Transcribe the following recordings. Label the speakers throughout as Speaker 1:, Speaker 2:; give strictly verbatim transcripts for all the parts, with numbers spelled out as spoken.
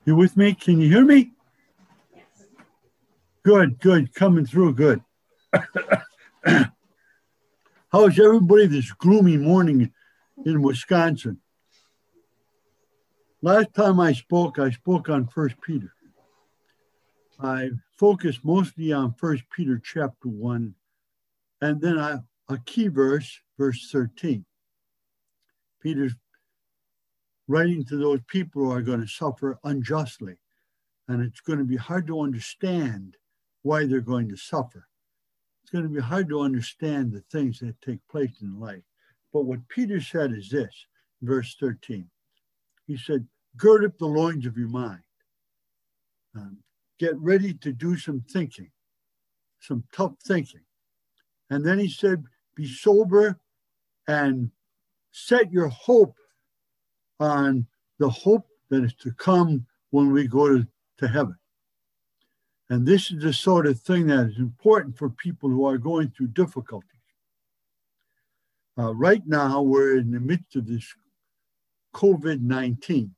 Speaker 1: You with me? Can you hear me? Good, good. Coming through good. How's everybody this gloomy morning in Wisconsin? Last time I spoke, I spoke on First Peter. I focused mostly on First Peter chapter one, and then I, a key verse, verse thirteen. Peter's writing to those people who are going to suffer unjustly, and it's going to be hard to understand why they're going to suffer. It's going to be hard to understand the things that take place in life. But what Peter said is this, verse thirteen. He said, gird up the loins of your mind. Um, get ready to do some thinking, some tough thinking. And then he said, be sober and set your hope on the hope that is to come when we go to, to heaven. And this is the sort of thing that is important for people who are going through difficulties. Uh, right now, we're in the midst of this COVID nineteen.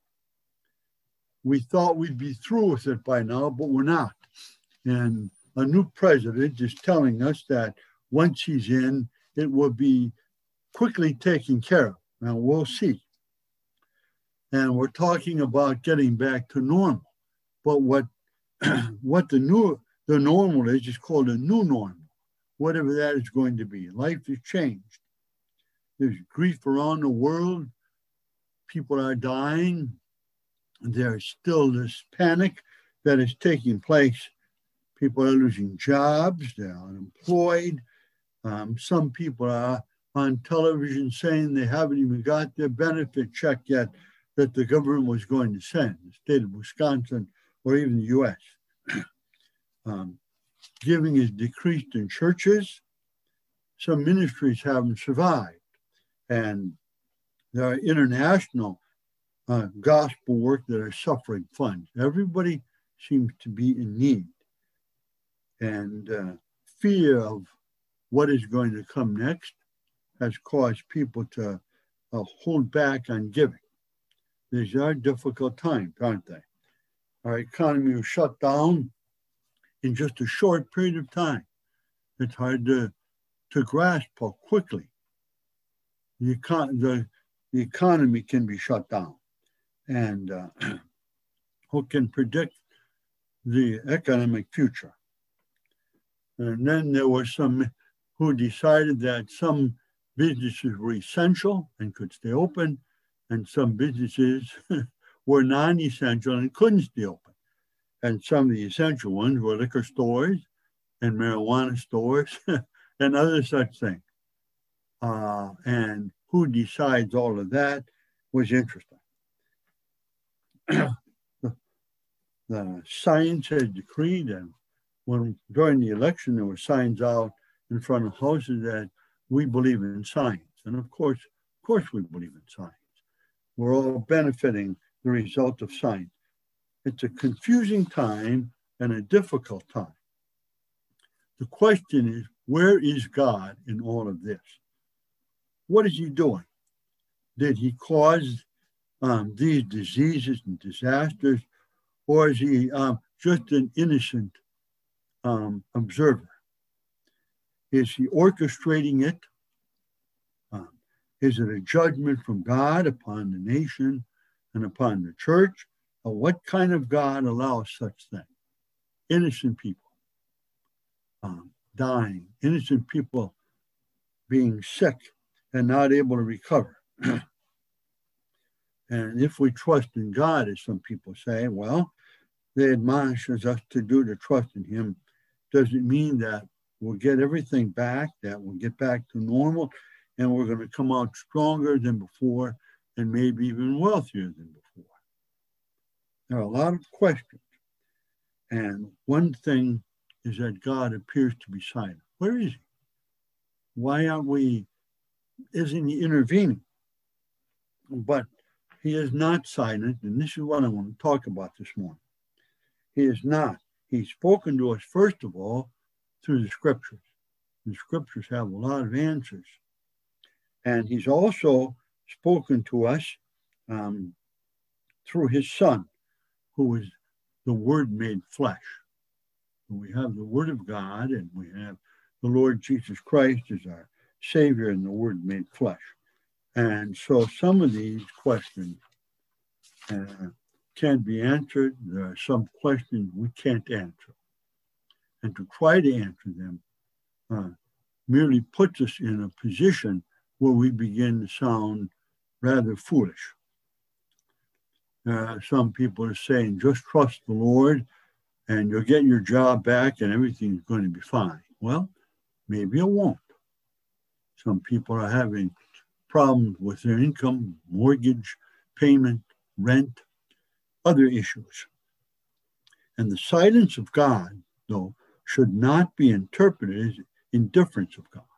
Speaker 1: We thought we'd be through with it by now, but we're not. And a new president is telling us that once he's in, it will be quickly taken care of. Now, we'll see. And we're talking about getting back to normal. But what, what the new the normal is, is called a new normal, whatever that is going to be. Life has changed. There's grief around the world. People are dying. There's still this panic that is taking place. People are losing jobs. They're unemployed. Um, some people are on television saying they haven't even got their benefit check yet that the government was going to send, the state of Wisconsin or even the U S. um, giving is decreased in churches. Some ministries haven't survived. And there are international uh, gospel work that are suffering funds. Everybody seems to be in need. And uh, fear of what is going to come next has caused people to uh, hold back on giving. These are difficult times, aren't they? Our economy was shut down in just a short period of time. It's hard to, to grasp how quickly the, econ- the, the economy can be shut down. And uh, who can predict the economic future? And then there were some who decided that some businesses were essential and could stay open, and some businesses were non-essential and couldn't stay open. And some of the essential ones were liquor stores and marijuana stores and other such things. Uh, and who decides all of that was interesting. the, the science has decreed, and when during the election there were signs out in front of houses that we believe in science. And of course, of course we believe in science. We're all benefiting the result of science. It's a confusing time and a difficult time. The question is, where is God in all of this? What is he doing? Did he cause um, these diseases and disasters, or is he um, just an innocent um, observer? Is he orchestrating it? Um, is it a judgment from God upon the nation and upon the church? Or what kind of God allows such things? Innocent people um, dying, innocent people being sick and not able to recover. And if we trust in God, as some people say, well, they admonish us to do to trust in him. Does it mean that we'll get everything back, that we'll get back to normal, and we're going to come out stronger than before and maybe even wealthier than before? There are a lot of questions. And one thing is that God appears to be silent. Where is he? Why aren't we, isn't he intervening? But he is not silent, and this is what I want to talk about this morning. He is not. He's spoken to us, first of all, through the scriptures. The scriptures have a lot of answers. And he's also spoken to us um, through his son, who is the Word made flesh. We have the Word of God, and we have the Lord Jesus Christ as our Savior and the Word made flesh. And so some of these questions uh, can be answered. There are some questions we can't answer. And to try to answer them uh, merely puts us in a position where we begin to sound rather foolish. Uh, some people are saying, just trust the Lord and you'll get your job back and everything's going to be fine. Well, maybe it won't. Some people are having problems with their income, mortgage, payment, rent, other issues. And the silence of God, though, should not be interpreted as indifference of God.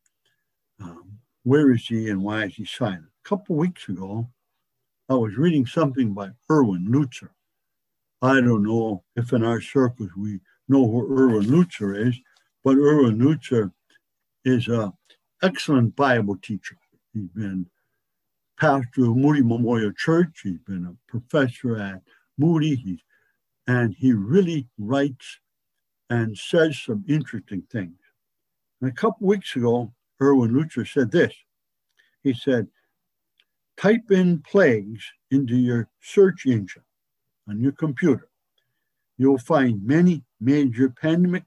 Speaker 1: Um, where is he and why is he silent? A couple of weeks ago, I was reading something by Erwin Lutzer. I don't know if in our circles we know who Erwin Lutzer is, but Erwin Lutzer is an excellent Bible teacher. He's been pastor of Moody Memorial Church. He's been a professor at Moody. He's, and he really writes and says some interesting things. And a couple weeks ago, Erwin Lutzer said this. He said, type in plagues into your search engine on your computer. You'll find many major pandemic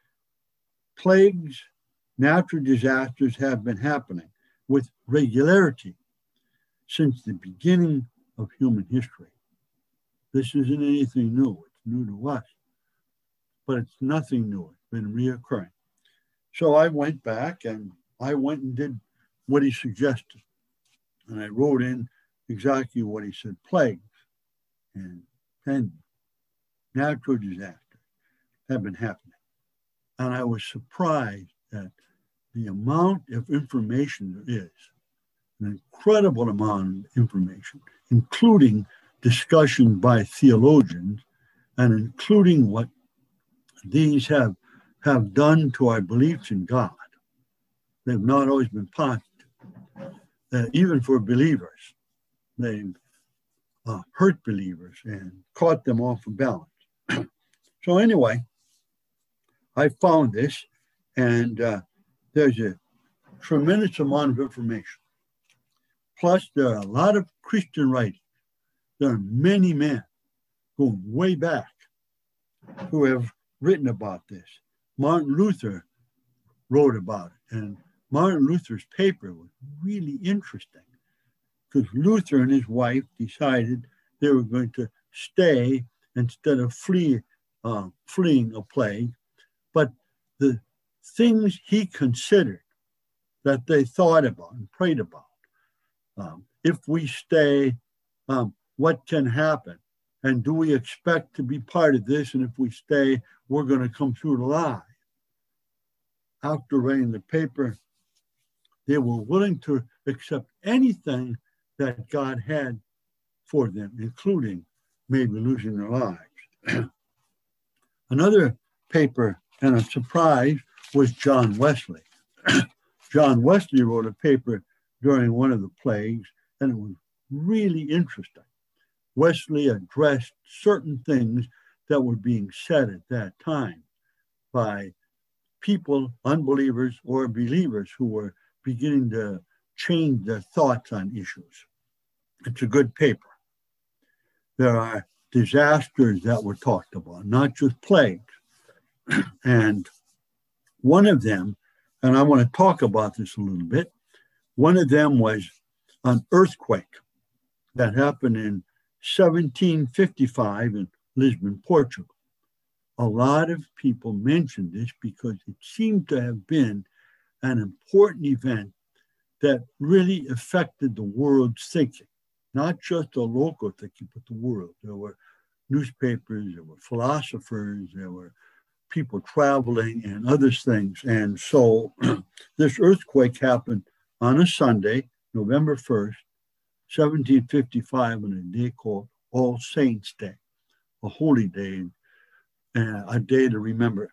Speaker 1: plagues, natural disasters have been happening with regularity since the beginning of human history. This isn't anything new. It's new to us, but it's nothing new. It's been reoccurring. So I went back and I went and did what he suggested. And I wrote in exactly what he said, plagues and pandemic, natural disasters have been happening. And I was surprised at the amount of information there is, an incredible amount of information, including discussion by theologians and including what these have, have done to our beliefs in God. They've not always been positive. Uh, even for believers, they've uh, hurt believers and caught them off of balance. So anyway, I found this, and uh, there's a tremendous amount of information. Plus, there are a lot of Christian writings. There are many men going way back who have written about this. Martin Luther wrote about it, and Martin Luther's paper was really interesting because Luther and his wife decided they were going to stay instead of flee, uh, fleeing a plague. But the things he considered that they thought about and prayed about, um, if we stay, um, what can happen? And do we expect to be part of this? And if we stay, we're going to come through alive. After writing the paper, they were willing to accept anything that God had for them, including maybe losing their lives. Another paper and a surprise was John Wesley. John Wesley wrote a paper during one of the plagues, and it was really interesting. Wesley addressed certain things that were being said at that time by people, unbelievers or believers, who were beginning to change their thoughts on issues. It's a good paper. There are disasters that were talked about, not just plagues. And one of them, and I want to talk about this a little bit, one of them was an earthquake that happened in seventeen fifty-five in Lisbon, Portugal. A lot of people mentioned this because it seemed to have been an important event that really affected the world's thinking, not just the local thinking, but the world. There were newspapers, there were philosophers, there were people traveling and other things. And so this earthquake happened on a Sunday, November first, seventeen fifty-five, on a day called All Saints' Day, a holy day, uh, a day to remember.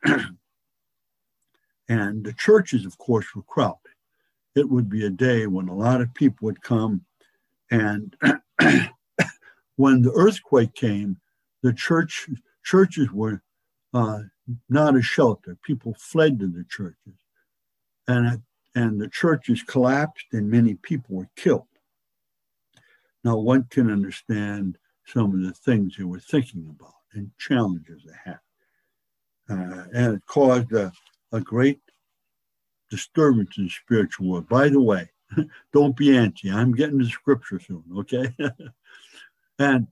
Speaker 1: And the churches, of course, were crowded. It would be a day when a lot of people would come. And when the earthquake came, the church churches were uh, not a shelter. People fled to the churches, and and the churches collapsed, and many people were killed. Now one can understand some of the things they were thinking about and challenges they had, uh, and it caused a, a great disturbance in the spiritual world. By the way, don't be antsy. I'm getting to scripture soon, okay? And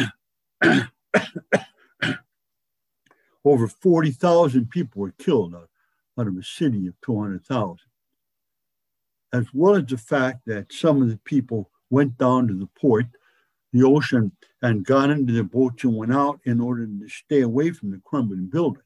Speaker 1: over forty thousand people were killed out, out of a city of two hundred thousand, as well as the fact that some of the people went down to the port, the ocean, and got into their boats and went out in order to stay away from the crumbling building.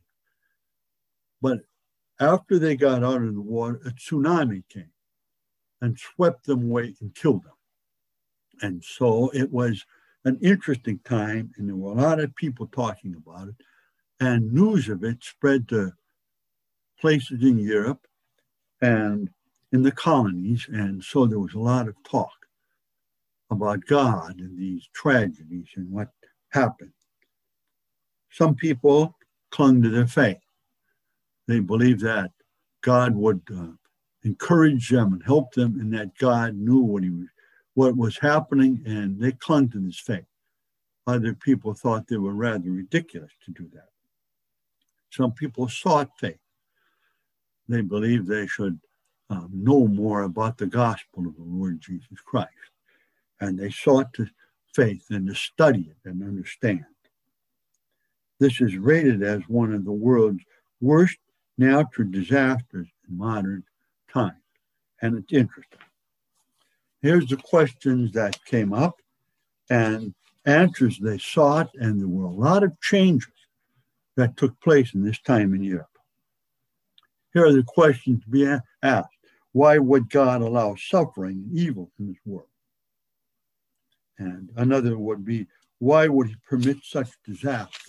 Speaker 1: But after they got out of the water, a tsunami came and swept them away and killed them. And so it was an interesting time, and there were a lot of people talking about it, and news of it spread to places in Europe and in the colonies, and so there was a lot of talk about God and these tragedies and what happened. Some people clung to their faith. They believed that God would uh, encourage them and help them, and that God knew what he was, what was happening, and they clung to this faith. Other people thought they were rather ridiculous to do that. Some people sought faith. They believed they should um, know more about the gospel of the Lord Jesus Christ, and they sought to faith and to study it and understand. This is rated as one of the world's worst natural disasters in modern times, and it's interesting. Here's the questions that came up and answers they sought, and there were a lot of changes that took place in this time in Europe. Here are the questions to be asked. Why would God allow suffering and evil in this world? And another would be, why would he permit such disaster?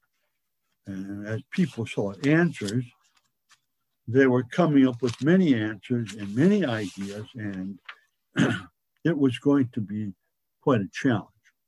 Speaker 1: And as people sought answers, they were coming up with many answers and many ideas, and it was going to be quite a challenge.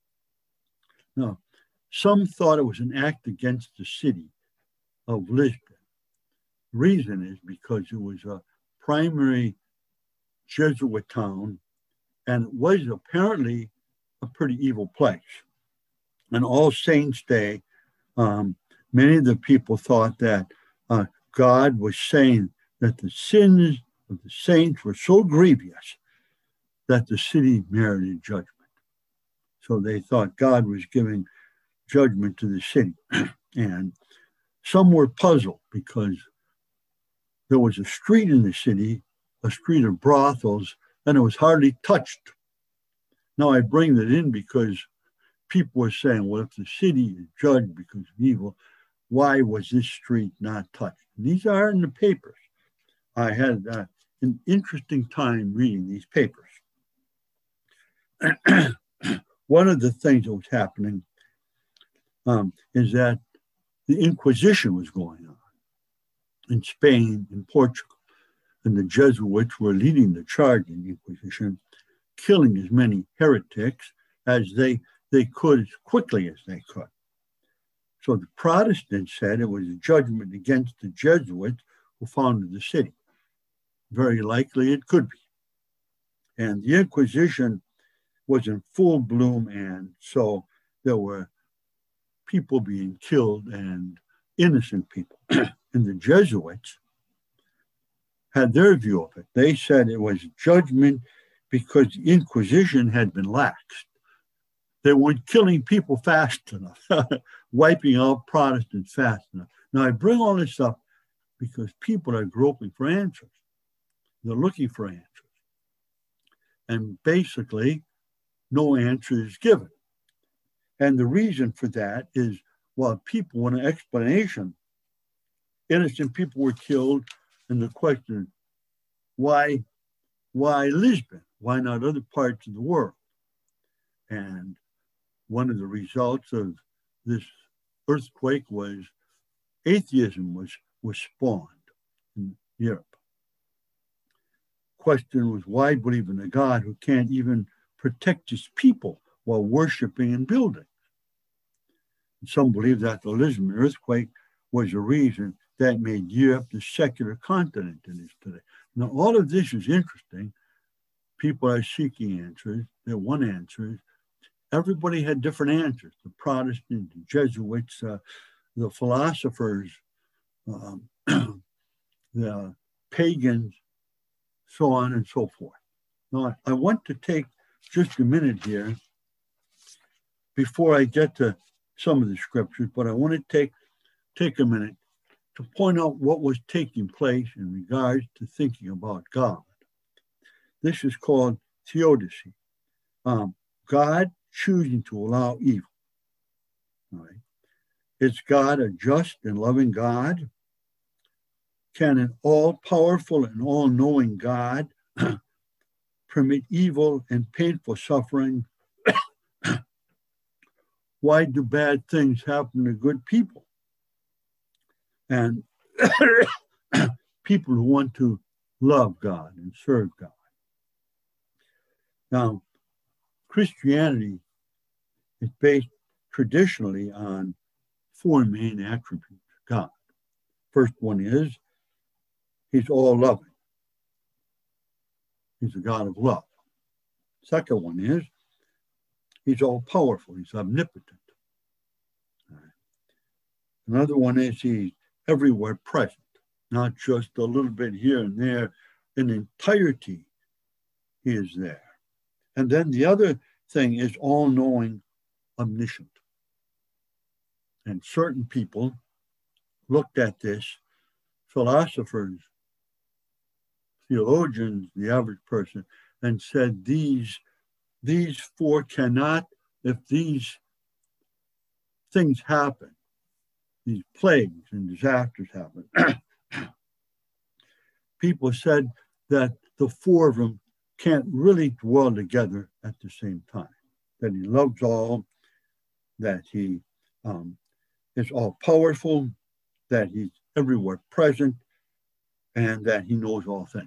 Speaker 1: Now, some thought it was an act against the city of Lisbon. The reason is because it was a primary Jesuit town, and it was apparently a pretty evil place. And All Saints' Day, um, many of the people thought that uh, God was saying that the sins of the saints were so grievous that the city merited judgment. So they thought God was giving judgment to the city. And some were puzzled because there was a street in the city, a street of brothels, and it was hardly touched. Now I bring that in because people were saying, well, if the city is judged because of evil, why was this street not touched? And these are in the papers. I had uh, an interesting time reading these papers. One of the things that was happening um, is that the Inquisition was going on in Spain, in Portugal, and the Jesuits were leading the charge in the Inquisition, killing as many heretics as they, they could, as quickly as they could. So the Protestants said it was a judgment against the Jesuits who founded the city. Very likely it could be. And the Inquisition was in full bloom, and so there were people being killed and innocent people. And the Jesuits had their view of it. They said it was judgment because the Inquisition had been laxed. They weren't killing people fast enough, wiping out Protestants fast enough. Now, I bring all this up because people are groping for answers. They're looking for answers. And basically, no answer is given. And the reason for that is, while people want an explanation, innocent people were killed, and the question, why, why Lisbon? Why not other parts of the world? And one of the results of this earthquake was atheism was, was spawned in Europe. Question was, why believe in a God who can't even protect his people while worshiping and building? Some believe that the Lisbon earthquake was the reason that made Europe the secular continent it is today. Now, all of this is interesting. People are seeking answers. They want answers. Everybody had different answers. The Protestants, the Jesuits, uh, the philosophers, um, the pagans, so on and so forth. Now, I want to take just a minute here before I get to some of the scriptures, but I want to take, take a minute to point out what was taking place in regards to thinking about God. This is called theodicy. Um, God choosing to allow evil. All right. Is God a just and loving God? Can an all-powerful and all-knowing God permit evil and painful suffering? Why do bad things happen to good people? And people who want to love God and serve God. Now, Christianity is based traditionally on four main attributes of God. First one is he's all loving. He's a God of love. Second one is he's all powerful. He's omnipotent. Right. Another one is he's everywhere present, not just a little bit here and there. In entirety, he is there. And then the other thing is all-knowing, omniscient. And certain people looked at this, philosophers, theologians, the average person, and said these, these four cannot, if these things happen, these plagues and disasters happen, people said that the four of them can't really dwell together at the same time, that he loves all, that he um, is all powerful, that he's everywhere present, and that he knows all things.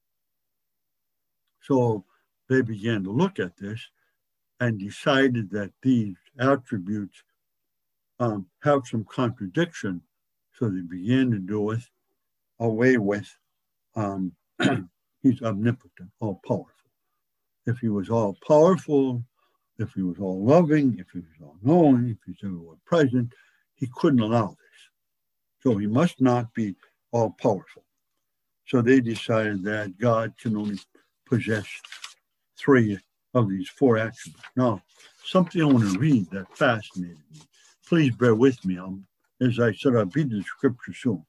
Speaker 1: So they began to look at this and decided that these attributes um, have some contradiction. So they began to do it away with um, he's omnipotent, all powerful. If he was all powerful, if he was all loving, if he was all knowing, if he's everywhere present, he couldn't allow this. So he must not be all powerful. So they decided that God can only possess three of these four attributes. Now, something I want to read that fascinated me. Please bear with me. I'll, as I said, I'll read the scripture soon.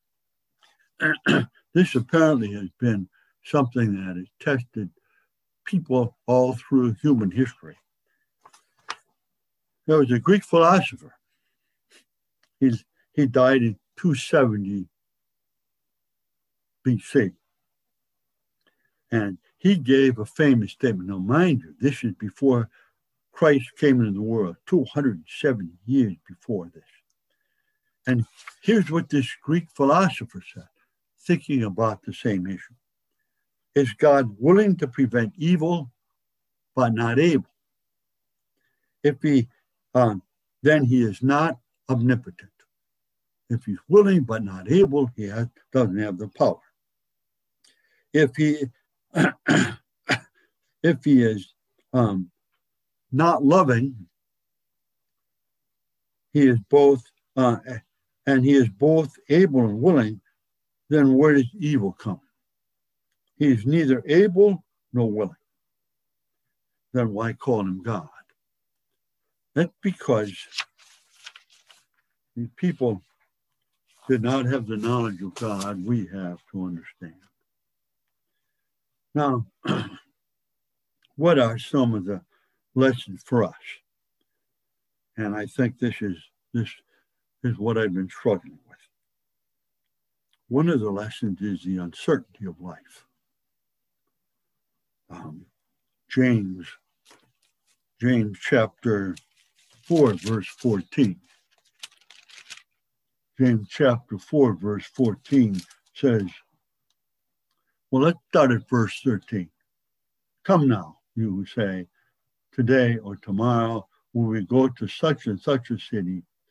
Speaker 1: This apparently has been something that has tested people all through human history. There was a Greek philosopher. He's, he died in two seventy B C. And he gave a famous statement. Now, mind you, this is before Christ came into the world, two hundred seventy years before this. And here's what this Greek philosopher said, thinking about the same issue. Is God willing to prevent evil, but not able? If he, um, then he is not omnipotent. If he's willing but not able, he has, doesn't have the power. If he, if he is um, not loving, he is both, uh, and he is both able and willing, then where does evil come? He is neither able nor willing. Then why call him God? That's because the people did not have the knowledge of God we have to understand. Now, what are some of the lessons for us? And I think this is this is what I've been struggling with. One of the lessons is the uncertainty of life. Um, James, James chapter four, verse fourteen. James chapter four, verse fourteen says, well, let's start at verse thirteen. Come now, you who say, today or tomorrow, when we go to such and such a city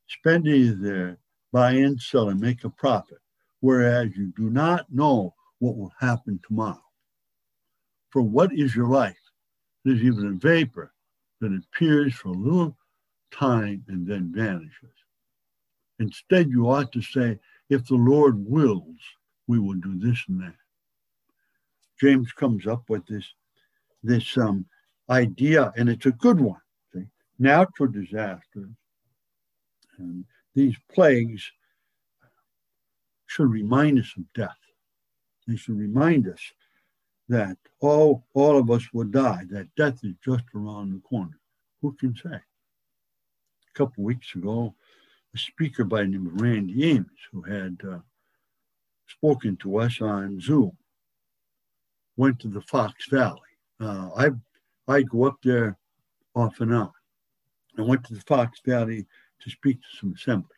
Speaker 1: spending it there, buy and sell and make a profit, whereas you do not know what will happen tomorrow. For what is your life? It is even a vapor that appears for a little time and then vanishes. Instead, you ought to say, if the Lord wills, we will do this and that. James comes up with this, this um, idea, and it's a good one. See? Natural disasters and these plagues should remind us of death. They should remind us that all, all of us will die, that death is just around the corner. Who can say? A couple of weeks ago, a speaker by the name of Randy Ames, who had uh, spoken to us on Zoom, went to the Fox Valley. Uh, I I go up there off and on. I went to the Fox Valley to speak to some assemblies.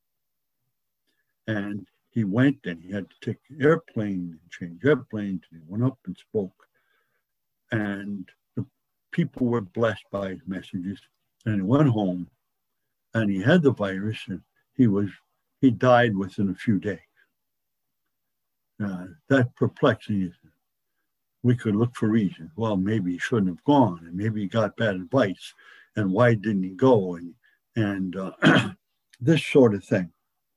Speaker 1: And he went and he had to take an airplane and change airplanes. And he went up and spoke. And the people were blessed by his messages. And he went home and he had the virus and he was he died within a few days. Uh, that perplexing is we could look for reasons. Well, maybe he shouldn't have gone, and maybe he got bad advice, and why didn't he go, and and uh, this sort of thing.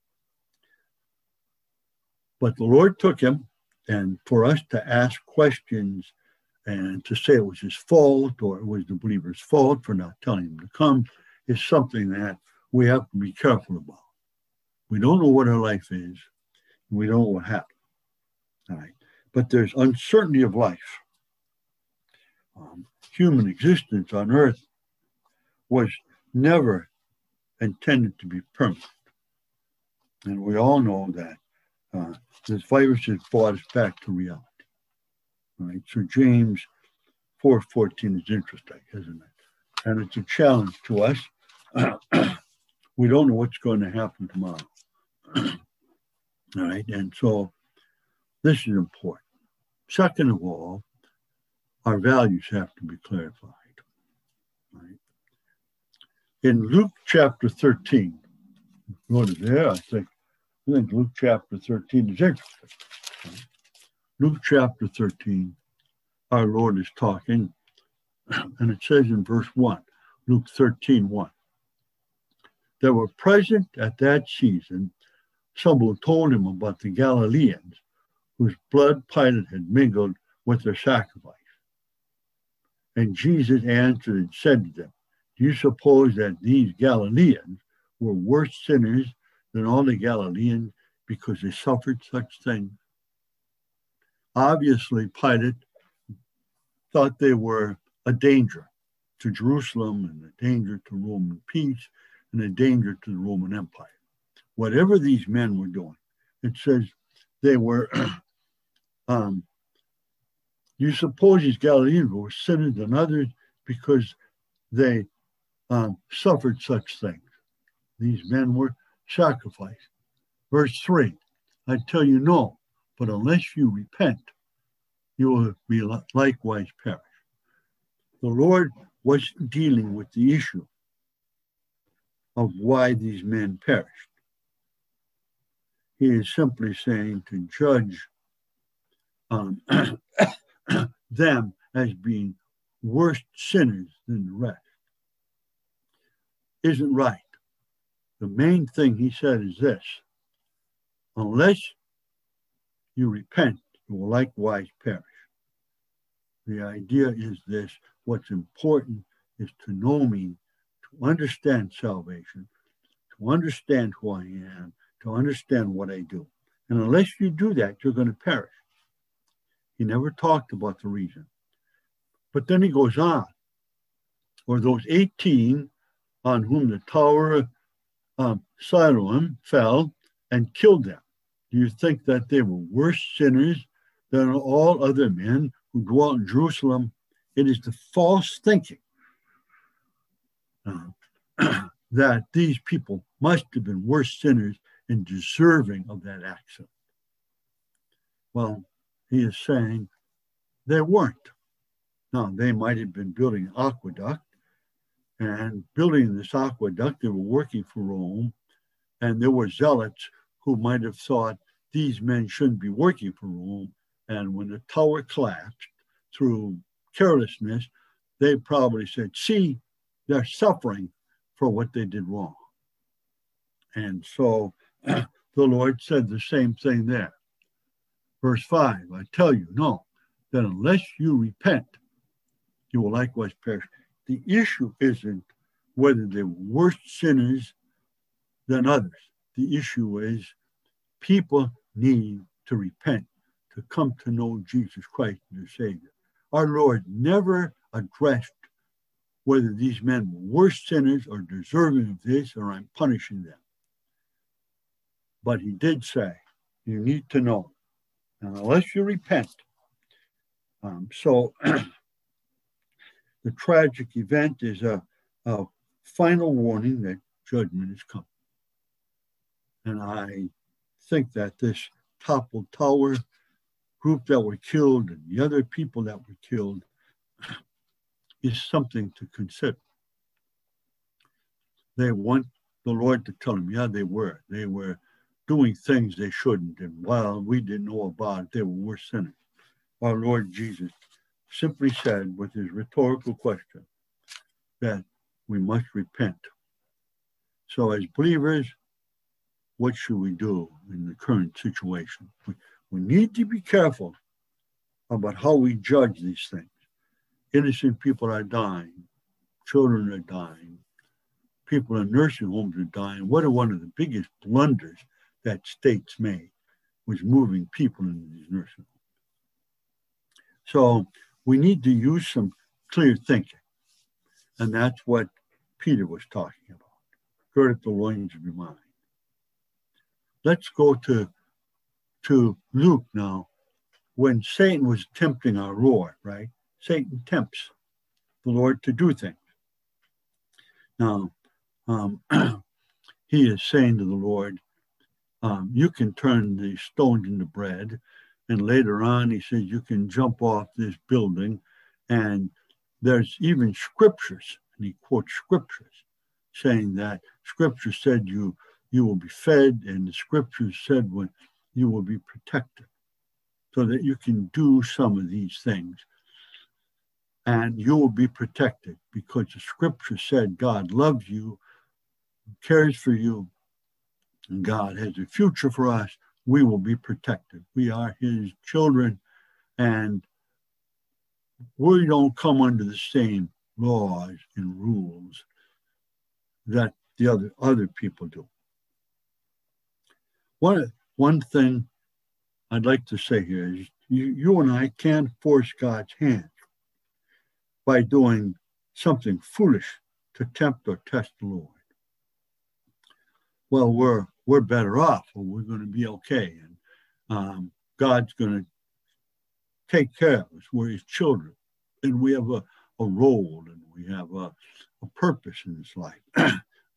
Speaker 1: But the Lord took him, and for us to ask questions and to say it was his fault or it was the believer's fault for not telling him to come is something that we have to be careful about. We don't know what our life is, and we don't know what happened. All right. But there's uncertainty of life. Um, human existence on earth was never intended to be permanent. And we all know that uh, this virus has brought us back to reality. All right? So James four fourteen is interesting, isn't it? And it's a challenge to us. We don't know what's going to happen tomorrow. All right. And so this is important. Second of all, our values have to be clarified. Right? In Luke chapter thirteen, go to there, I think, I think Luke chapter thirteen is interesting. Right? Luke chapter thirteen, our Lord is talking, and it says in verse one, Luke thirteen, one, there were present at that season some who told him about the Galileans whose blood Pilate had mingled with their sacrifice. And Jesus answered and said to them, do you suppose that these Galileans were worse sinners than all the Galileans because they suffered such things? Obviously, Pilate thought they were a danger to Jerusalem and a danger to Roman peace and a danger to the Roman Empire. Whatever these men were doing, it says they were Um, you suppose these Galileans were sinners than others because they um, suffered such things. These men were sacrificed. Verse three, I tell you no, but unless you repent, you will be likewise perish. The Lord was dealing with the issue of why these men perished. He is simply saying to judge Um, them as being worse sinners than the rest isn't right. The main thing he said is this: unless you repent, you will likewise perish. The idea is this: what's important is to know me, to understand salvation, to understand who I am, to understand what I do. And unless you do that, you're going to perish. He never talked about the reason. But then he goes on. Or those eighteen on whom the tower of um, Siloam fell and killed them. Do you think that they were worse sinners than all other men who dwelt in Jerusalem? It is the false thinking uh, that these people must have been worse sinners and deserving of that accident. Well, he is saying they weren't. Now, they might have been building an aqueduct, and building this aqueduct, they were working for Rome, And there were zealots who might have thought these men shouldn't be working for Rome. And when the tower collapsed through carelessness, they probably said, see, they're suffering for what they did wrong. And so the Lord said the same thing there. Verse five, I tell you, no, that unless you repent, you will likewise perish. The issue isn't whether they're worse sinners than others. The issue is people need to repent, to come to know Jesus Christ as their Savior. Our Lord never addressed whether these men were worse sinners or deserving of this, or I'm punishing them. But he did say, you need to know, and unless you repent. Um, so the tragic event is a, a final warning that judgment is coming. And I think that this toppled tower group that were killed and the other people that were killed is something to consider. They want the Lord to tell them, yeah, they were. They were doing things they shouldn't. And while we didn't know about it, they were worse sinners. Our Lord Jesus simply said with his rhetorical question that we must repent. So as believers, what should we do in the current situation? We, we need to be careful about how we judge these things. Innocent people are dying. Children are dying. People in nursing homes are dying. What are one of the biggest blunders that states made was moving people into these nursing homes. So we need to use some clear thinking. And that's what Peter was talking about. Gird at the loins of your mind. Let's go to, to Luke now. When Satan was tempting our Lord, right? Satan tempts the Lord to do things. Now, um, he is saying to the Lord, um, you can turn the stones into bread. And later on, he says, you can jump off this building. And there's even scriptures, and he quotes scriptures, saying that scripture said you, you will be fed, and the scriptures said when you will be protected, so that you can do some of these things. And you will be protected because the scripture said God loves you, cares for you, and God has a future for us. We will be protected. We are his children, and we don't come under the same laws and rules that the other, other people do. One, one thing I'd like to say here is you, you and I can't force God's hand by doing something foolish to tempt or test the Lord. Well, we're we're better off, or we're going to be okay, and um, God's going to take care of us. We're his children, and we have a, a role, and we have a, a purpose in this life.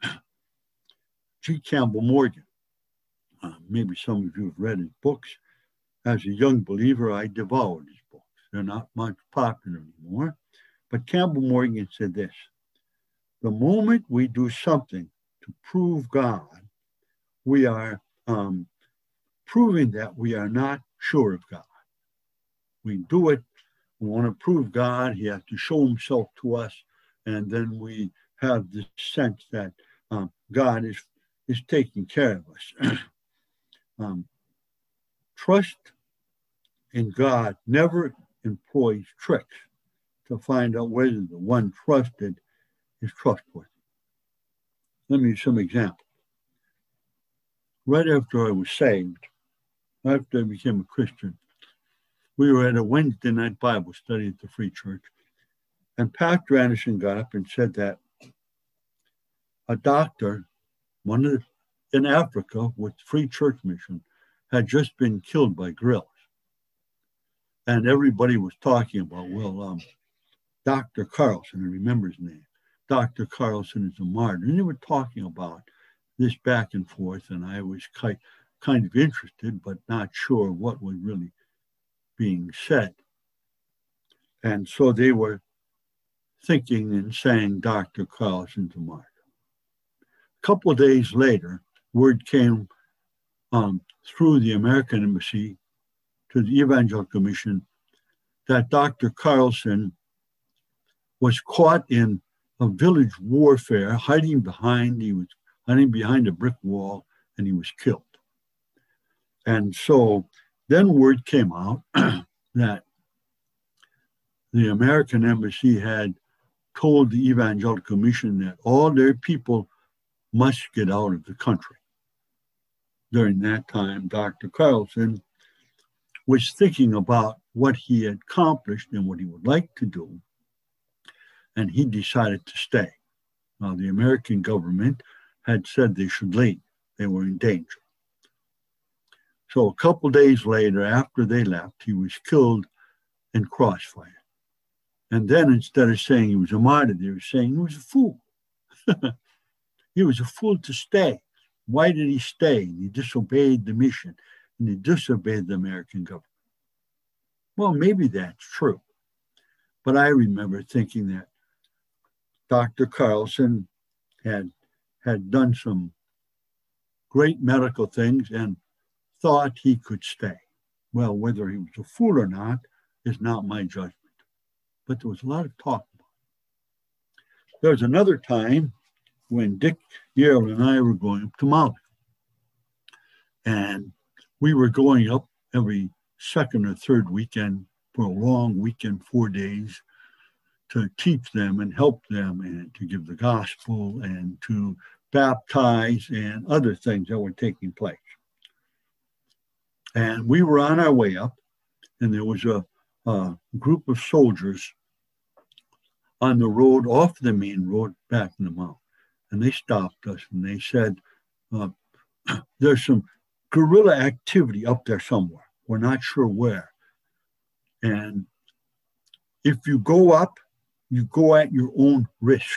Speaker 1: G. Campbell Morgan, uh, maybe some of you have read his books. As a young believer, I devoured his books. They're not much popular anymore. But Campbell Morgan said this: the moment we do something to prove God, we are um, proving that we are not sure of God. We do it, we want to prove God, he has to show himself to us, and then we have this sense that um, God is, is taking care of us. um, trust in God never employs tricks to find out whether the one trusted is trustworthy. Let me give you some examples. Right after I was saved, after I became a Christian, we were at a Wednesday night Bible study at the Free Church, and Pastor Anderson got up and said that a doctor, one of the, in Africa with Free Church Mission, had just been killed by gorillas. And everybody was talking about, well, um, Doctor Carlson, I remember his name. Doctor Carlson is a martyr. And they were talking about this back and forth, and I was kind, kind of interested, but not sure what was really being said. And so they were thinking and saying Doctor Carlson's a martyr. A couple of days later, word came um, through the American embassy to the Evangelical Mission that Doctor Carlson was caught in a village warfare, hiding behind, he was hiding behind a brick wall, and he was killed. And so then word came out that the American embassy had told the Evangelical Mission that all their people must get out of the country. During that time, Doctor Carlson was thinking about what he had accomplished and what he would like to do, and he decided to stay. Now, the American government had said they should leave. They were in danger. So a couple days later, after they left, he was killed in crossfire. And then instead of saying he was a martyr, they were saying he was a fool. He was a fool to stay. Why did he stay? He disobeyed the mission, and he disobeyed the American government. Well, maybe that's true. But I remember thinking that Doctor Carlson had, had done some great medical things and thought he could stay. Well, whether he was a fool or not is not my judgment. But there was a lot of talk about it. There was another time when Dick Yarrow and I were going up to Mali. And we were going up every second or third weekend for a long weekend, four days, to teach them and help them and to give the gospel and to baptize and other things that were taking place. And we were on our way up, and there was a, a group of soldiers on the road, off the main road, back in the mountain. And they stopped us and they said, uh, there's some guerrilla activity up there somewhere. We're not sure where. And if you go up, you go at your own risk,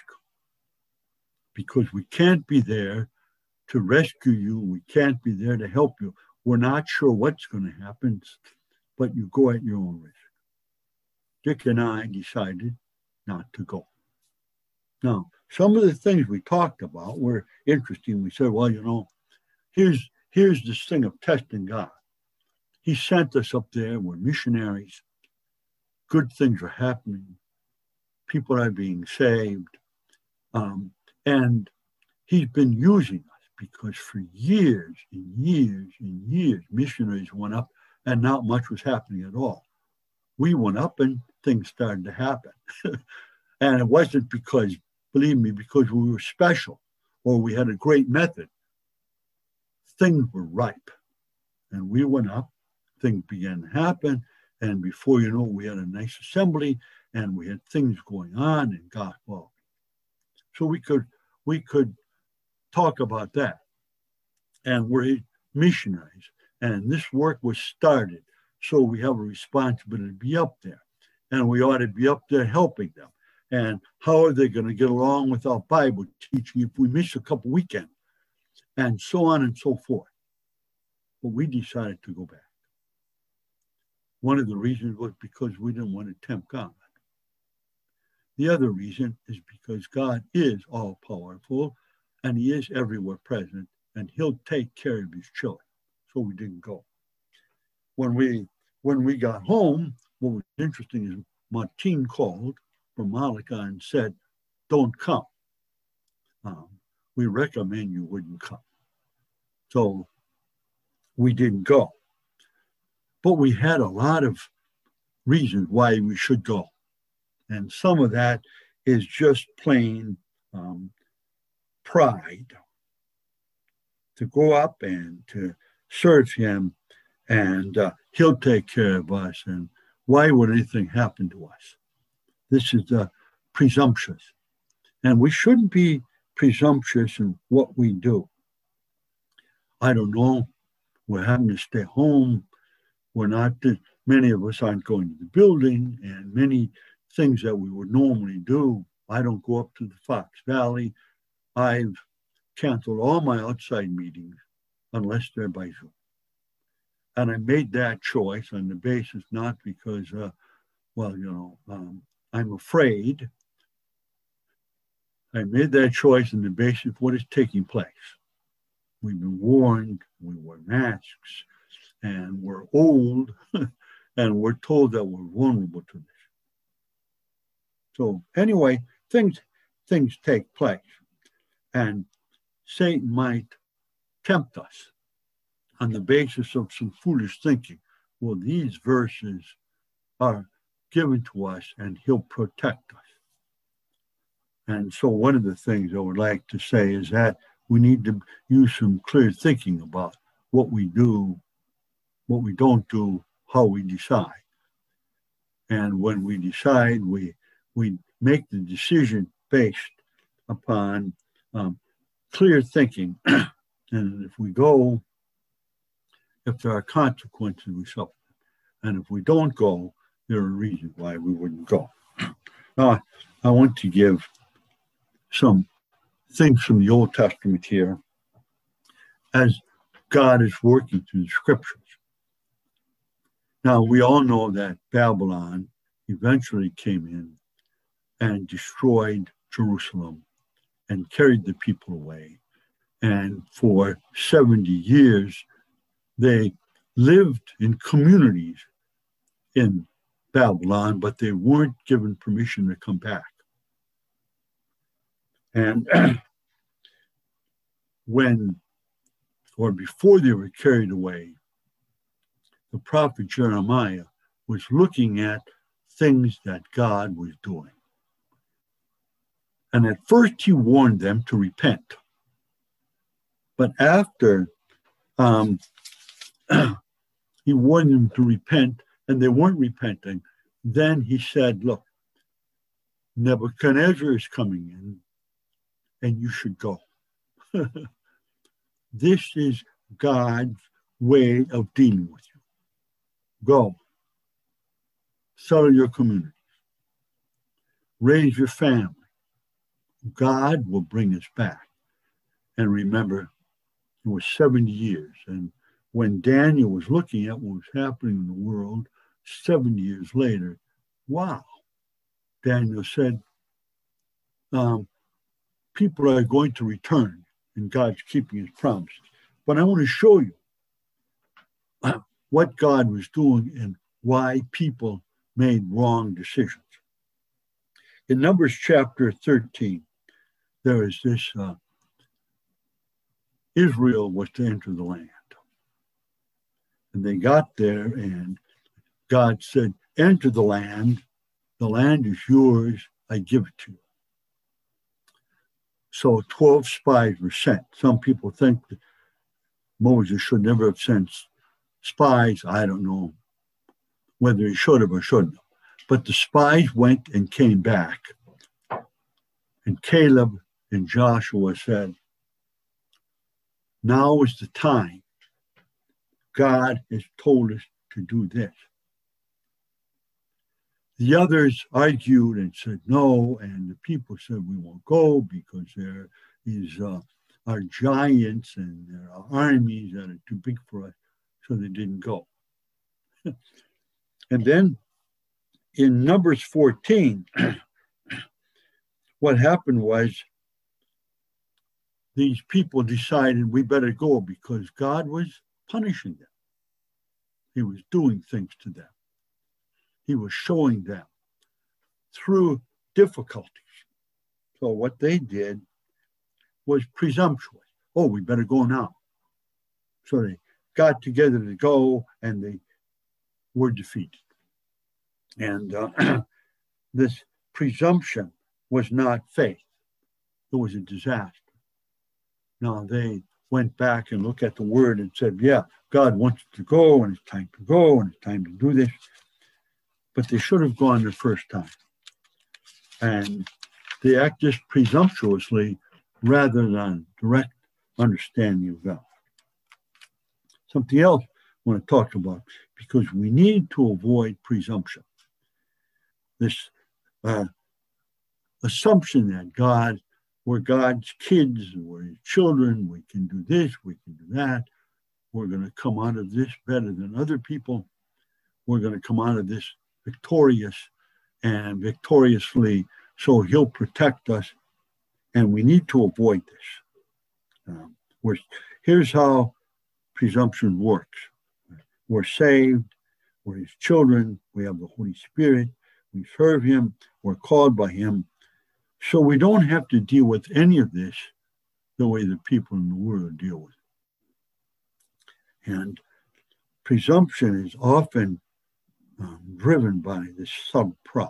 Speaker 1: because we can't be there to rescue you. We can't be there to help you. We're not sure what's going to happen, but you go at your own risk. Dick and I decided not to go. Now, some of the things we talked about were interesting. We said, well, you know, here's, here's this thing of testing God. He sent us up there. We're missionaries. Good things are happening. People are being saved. Um, and he's been using us because for years and years and years, missionaries went up and not much was happening at all. We went up and things started to happen. And it wasn't because, believe me, because we were special or we had a great method. Things were ripe. And we went up, things began to happen. And before you know it, we had a nice assembly and we had things going on and God, well, so we could, we could talk about that. And we're missionaries. And this work was started. So we have a responsibility to be up there. And we ought to be up there helping them. And how are they going to get along without Bible teaching if we miss a couple weekends? And so on and so forth. But we decided to go back. One of the reasons was because we didn't want to tempt God. The other reason is because God is all-powerful and he is everywhere present and he'll take care of his children. So we didn't go. When we when we got home, what was interesting is Martine called from Malacca and said, don't come. Um, we recommend you wouldn't come. So we didn't go. But we had a lot of reasons why we should go. And some of that is just plain um, pride to go up and to serve him, and uh, he'll take care of us. And why would anything happen to us? This is uh, presumptuous. And we shouldn't be presumptuous in what we do. I don't know. We're having to stay home. We're not, many of us aren't going to the building, and many things that we would normally do. I don't go up to the Fox Valley. I've canceled all my outside meetings unless they're by Zoom. And I made that choice on the basis, not because, uh, well, you know, um, I'm afraid. I made that choice on the basis of what is taking place. we've been warned, we wear masks, and we're old, and we're told that we're vulnerable to this. So anyway, things, things take place, and Satan might tempt us on the basis of some foolish thinking. Well, these verses are given to us and he'll protect us. And so one of the things I would like to say is that we need to use some clear thinking about what we do, what we don't do, how we decide. And when we decide, we, we make the decision based upon um, clear thinking. And if we go, if there are consequences, we suffer. And if we don't go, there are reasons why we wouldn't go. Now, I want to give some things from the Old Testament here as God is working through the scriptures. Now, we all know that Babylon eventually came in and destroyed Jerusalem and carried the people away. And for seventy years, they lived in communities in Babylon, but they weren't given permission to come back. And when, or before they were carried away, the prophet Jeremiah was looking at things that God was doing. And at first he warned them to repent. But after um, he warned them to repent and they weren't repenting, then he said, look, Nebuchadnezzar is coming in and you should go. This is God's way of dealing with you. Go. Settle your community. Raise your family. God will bring us back. And remember, it was seventy years. And when Daniel was looking at what was happening in the world, seventy years later, wow, Daniel said, um, people are going to return and God's keeping his promises. But I want to show you what God was doing and why people made wrong decisions. In Numbers chapter thirteen, there is this, uh, Israel was to enter the land. And they got there and God said, enter the land. The land is yours. I give it to you. So twelve spies were sent. Some people think that Moses should never have sent spies. I don't know whether he should have or shouldn't have. But the spies went and came back. And Caleb and Joshua said, now is the time. God has told us to do this. The others argued and said no, and the people said we won't go because there is uh, are giants and there are armies that are too big for us, so they didn't go. And then in Numbers fourteen, what happened was these people decided we better go because God was punishing them. He was doing things to them. He was showing them through difficulties. So what they did was presumptuous. Oh, we better go now. So they got together to go and they were defeated. And uh, this presumption was not faith. It was a disaster. Now they went back and looked at the word and said, yeah, God wants to go and it's time to go and it's time to do this. But they should have gone the first time. And they act just presumptuously rather than direct understanding of God. Something else I want to talk about, because we need to avoid presumption. This uh, assumption that God, we're God's kids, we're his children, we can do this, we can do that. We're going to come out of this better than other people. We're going to come out of this victorious and victoriously, so he'll protect us. And we need to avoid this. Um, we're, here's how presumption works. We're saved, we're his children, we have the Holy Spirit, we serve him, we're called by him. So we don't have to deal with any of this the way the people in the world deal with it. And presumption is often um, driven by this subtle pride.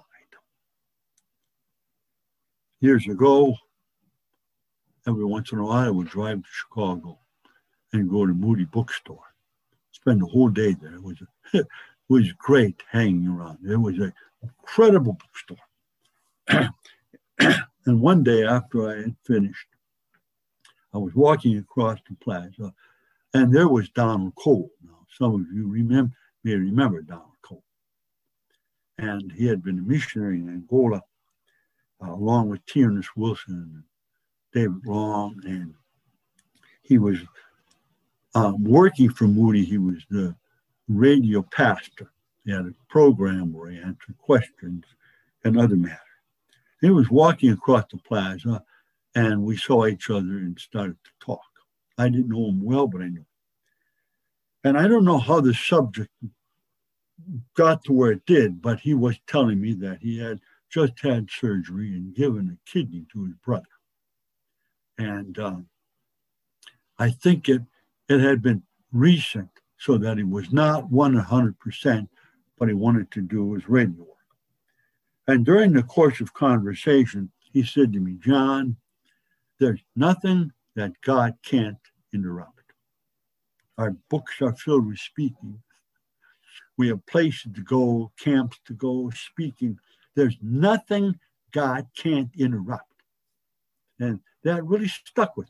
Speaker 1: Years ago, every once in a while, I would drive to Chicago and go to Moody Bookstore. Spend the whole day there. It was, a, it was great hanging around. It was an incredible bookstore. And one day after I had finished, I was walking across the plaza, and there was Donald Cole. Now, some of you remember, may remember Donald Cole. And he had been a missionary in Angola, uh, along with T. Ernest Wilson and David Long, and he was um, working for Moody. He was the radio pastor. He had a program where he answered questions and other matters. He was walking across the plaza, and we saw each other and started to talk. I didn't know him well, but I knew him. And I don't know how the subject got to where it did, but he was telling me that he had just had surgery and given a kidney to his brother. And um, I think it, it had been recent, so that he was not one hundred percent, but he wanted to do his radio work. And during the course of conversation, he said to me, John, there's nothing that God can't interrupt. Our books are filled with speaking. We have places to go, camps to go, speaking. There's nothing God can't interrupt. And that really stuck with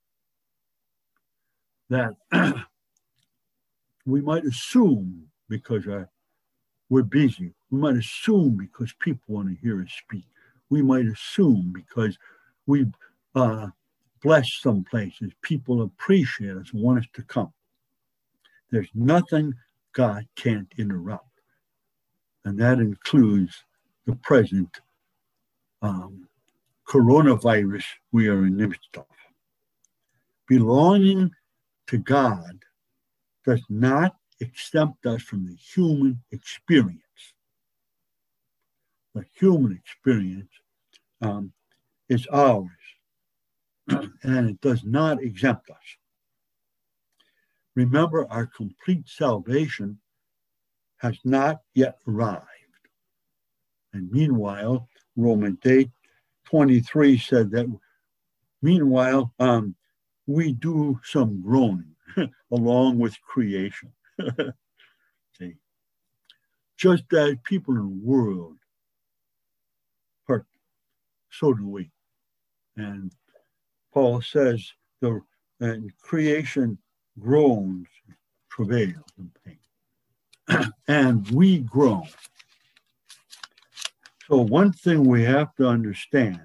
Speaker 1: me. That we might assume because our, we're busy. We might assume because people want to hear us speak. We might assume because we uh, bless some places. People appreciate us and want us to come. There's nothing God can't interrupt. And that includes the present um, coronavirus we are in the midst of. Belonging to God does not exempt us from the human experience. The human experience um, is ours, and it does not exempt us. Remember, our complete salvation has not yet arrived. And meanwhile, Romans eight twenty-three said that, meanwhile, um, we do some groaning along with creation. See, just as people in the world hurt, so do we. And Paul says the and creation groans, travails, and pain. And we groan. So one thing we have to understand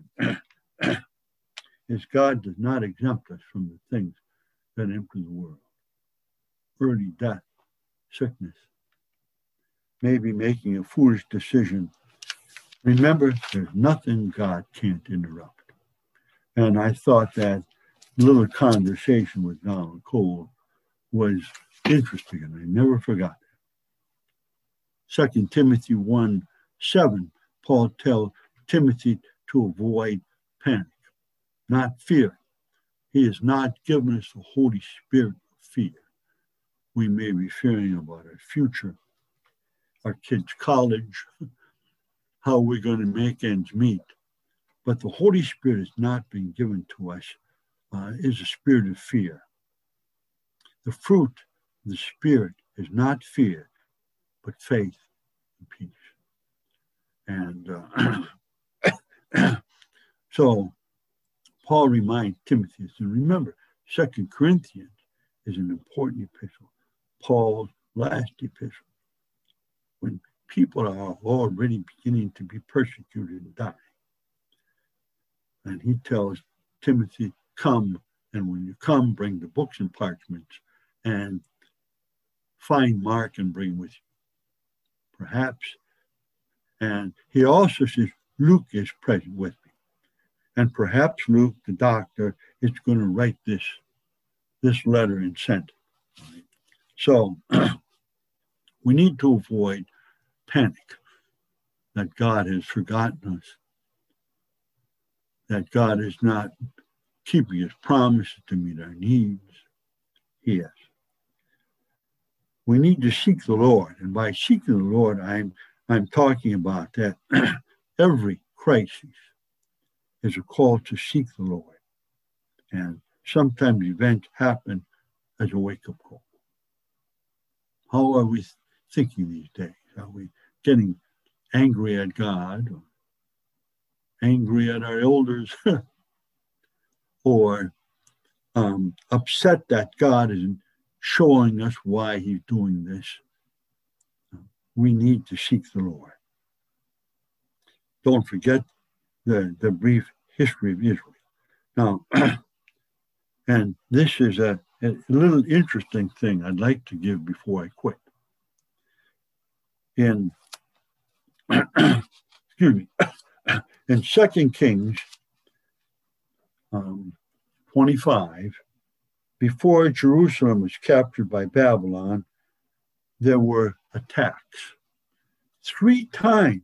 Speaker 1: is God does not exempt us from the things that enter the world. Early death, sickness, maybe making a foolish decision. Remember, there's nothing God can't interrupt. And I thought that little conversation with Donald Cole was interesting, and I never forgot that. Second Timothy one seven, Paul tells Timothy to avoid panic, not fear. He has not given us the Holy Spirit of fear. We may be fearing about our future, our kids' college, how we're going to make ends meet. But the Holy Spirit has not been given to us, uh, is a spirit of fear. The fruit of the Spirit is not fear, but faith and peace. And uh, so Paul reminds Timothy, and remember, Second Corinthians is an important epistle, Paul's last epistle, when people are already beginning to be persecuted and die. And he tells Timothy, come, and when you come, bring the books and parchments, and find Mark and bring with you. Perhaps. And he also says, Luke is present with me. And perhaps Luke, the doctor, is going to write this, this letter and sent it. Right? So we need to avoid panic that God has forgotten us, that God is not keeping his promises to meet our needs. He is. We need to seek the Lord. And by seeking the Lord, I'm, I'm talking about that every crisis is a call to seek the Lord. And sometimes events happen as a wake-up call. How are we thinking these days? Are we getting angry at God, or angry at our elders, or um, upset that God isn't showing us why he's doing this? We need to seek the Lord. Don't forget the, the brief history of Israel. Now, and this is a, a little interesting thing I'd like to give before I quit. In, excuse me, in Second Kings um, twenty-five, before Jerusalem was captured by Babylon, there were attacks. Three times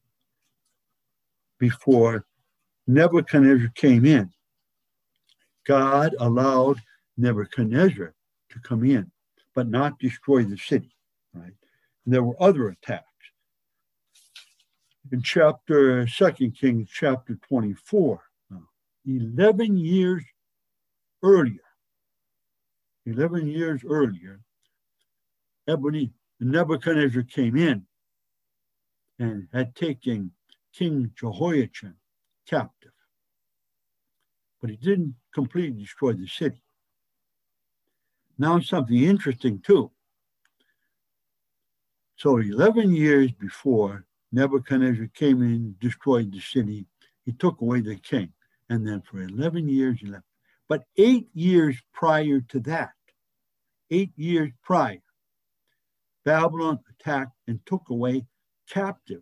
Speaker 1: before Nebuchadnezzar came in, God allowed Nebuchadnezzar to come in, but not destroy the city, right? And there were other attacks. In chapter, Second Kings, chapter twenty-four, eleven years earlier, eleven years earlier, Nebuchadnezzar came in and had taken King Jehoiachin captive. But he didn't completely destroy the city. Now something interesting too. So eleven years before Nebuchadnezzar came in, destroyed the city, he took away the king. And then for eleven years, he left. But eight years prior to that, eight years prior, Babylon attacked and took away captives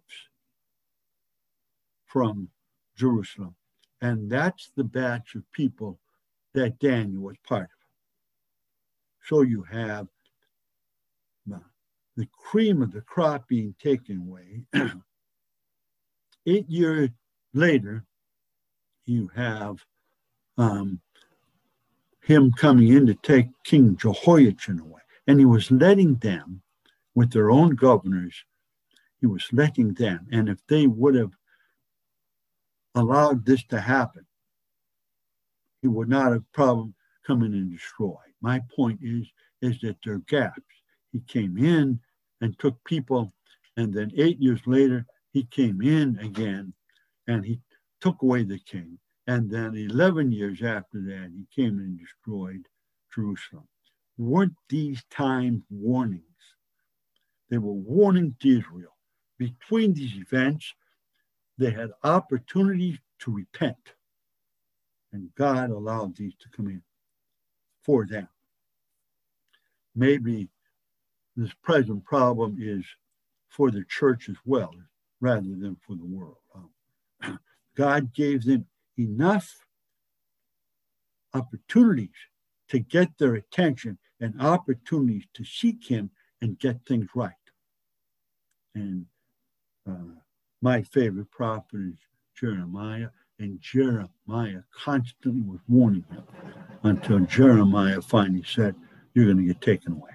Speaker 1: from Jerusalem. And that's the batch of people that Daniel was part of. So you have uh, the cream of the crop being taken away. Eight years later, you have um, him coming in to take King Jehoiachin away. And he was letting them, with their own governors, he was letting them. And if they would have allowed this to happen, he would not have probably come in and destroyed. My point is, is that there are gaps. He came in and took people, and then eight years later, he came in again, and he took away the king. And then eleven years after that, he came and destroyed Jerusalem. Weren't these times warnings? They were warnings to Israel. Between these events, they had opportunities to repent. And God allowed these to come in for them. Maybe this present problem is for the church as well, rather than for the world. Um, God gave them enough opportunities to get their attention and opportunities to seek him and get things right. And uh, my favorite prophet is Jeremiah, and Jeremiah constantly was warning him until Jeremiah finally said, you're going to get taken away.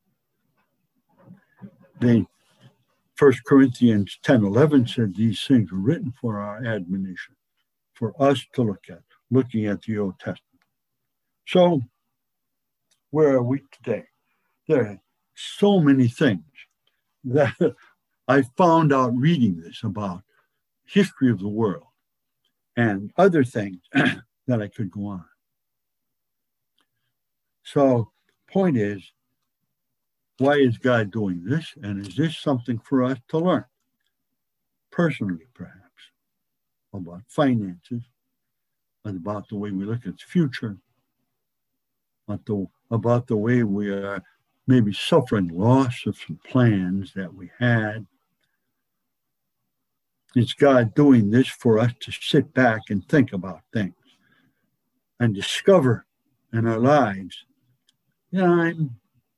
Speaker 1: Then First Corinthians ten eleven said these things were written for our admonition, for us to look at, looking at the Old Testament. So, where are we today? There are so many things that I found out reading this about history of the world and other things that I could go on. So, point is, why is God doing this? And is this something for us to learn? Personally, perhaps, about finances, about the way we look at the future, about the, about the way we are maybe suffering loss of some plans that we had. It's God doing this for us to sit back and think about things and discover in our lives Yeah, I'm,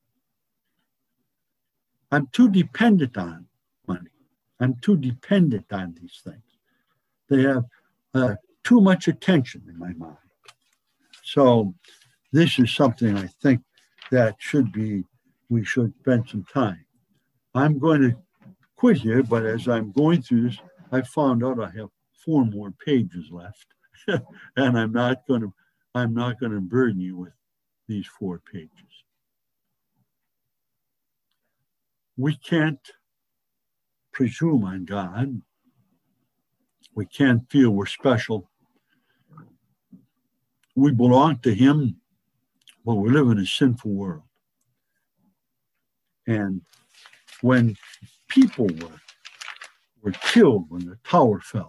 Speaker 1: I'm too dependent on money. I'm too dependent on these things. They have uh, too much attention in my mind. So this is something I think that should be, we should spend some time. I'm going to quit here, but as I'm going through this, I found out I have four more pages left, and I'm not going to, I'm not going to burden you with these four pages. We can't presume on God. We can't feel we're special. We belong to Him, but we live in a sinful world. And when people were, were killed when the tower fell,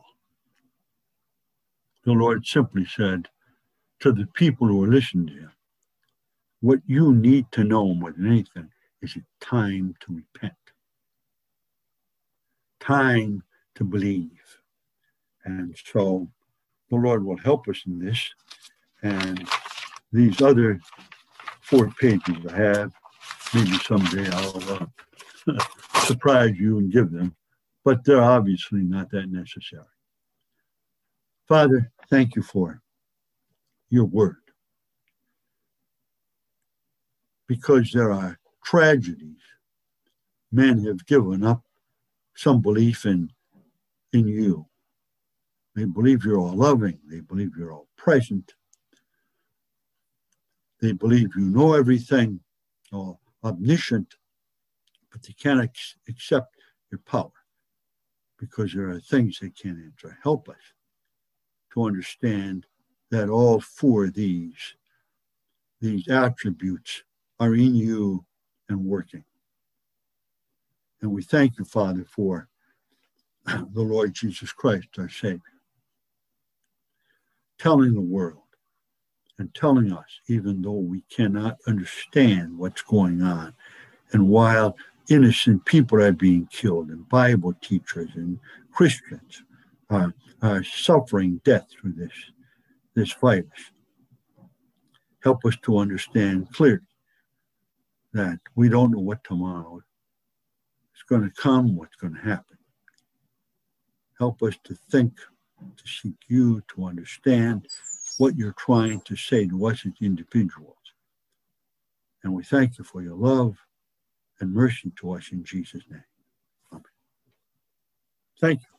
Speaker 1: the Lord simply said to the people who were listening to Him, what you need to know more than anything is it's time to repent, time to believe. And so the Lord will help us in this. And these other four pages I have, maybe someday I'll uh, surprise you and give them, but they're obviously not that necessary. Father, thank you for your word. Because there are tragedies, men have given up some belief in, in you. They believe you're all loving. They believe you're all present. They believe you know everything, all omniscient, but they can't ex- accept your power because there are things they can't answer. Help us to understand that all four of these, these attributes are in you and working. And we thank you, Father, for the Lord Jesus Christ, our Savior, telling the world and telling us, even though we cannot understand what's going on, and while innocent people are being killed, and Bible teachers and Christians are, are suffering death through this, this virus, help us to understand clearly that we don't know what tomorrow is going to come, what's going to happen. Help us to think, to seek you, to understand what you're trying to say to us as individuals. And we thank you for your love and mercy to us in Jesus' name. Amen. Thank you.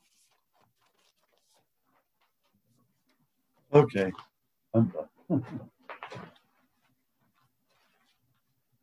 Speaker 1: Okay, I'm done.